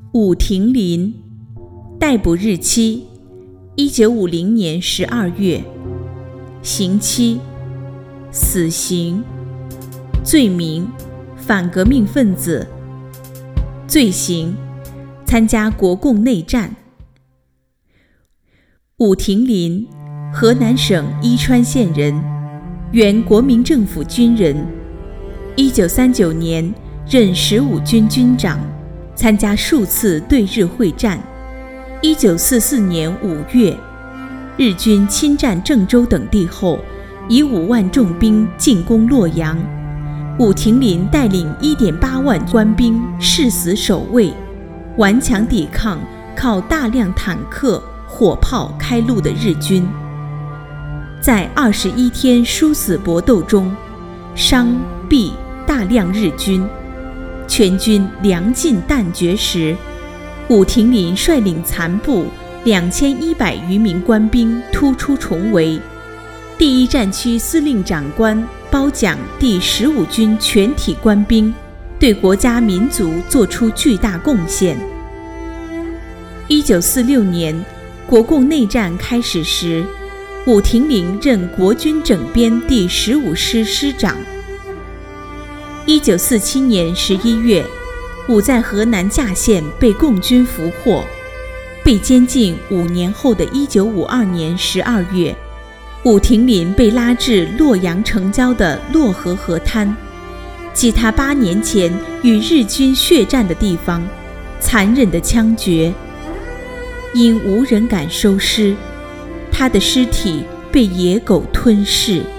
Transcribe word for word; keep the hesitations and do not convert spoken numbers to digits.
武亭林，逮捕日期一九五零年十二月，刑期死刑，罪名反革命分子，罪行参加国共内战。武亭林，河南省伊川县人，原国民政府军人。一九三九年任十五军军长，参加数次对日会战。一九四四年五月，日军侵占郑州等地后，以五万重兵进攻洛阳。武亭林带领 一点八万官兵誓死守卫，顽强抵抗靠大量坦克、火炮开路的日军。在二十一天殊死搏斗中，伤毙大量日军，全军粮尽弹绝时，武亭林率领残部两千一百余名官兵突出重围。第一战区司令长官褒奖第十五军全体官兵对国家民族作出巨大贡献。一九四六年国共内战开始时，武亭林任国军整编第十五师师长。一九四七年十一月，武在河南珈县被共军俘获，被监禁五年后的一九五二年十二月，武亭林被拉至洛阳城郊的洛河河滩，即他八年前与日军血战的地方，残忍的枪决。因无人敢收尸，他的尸体被野狗吞噬。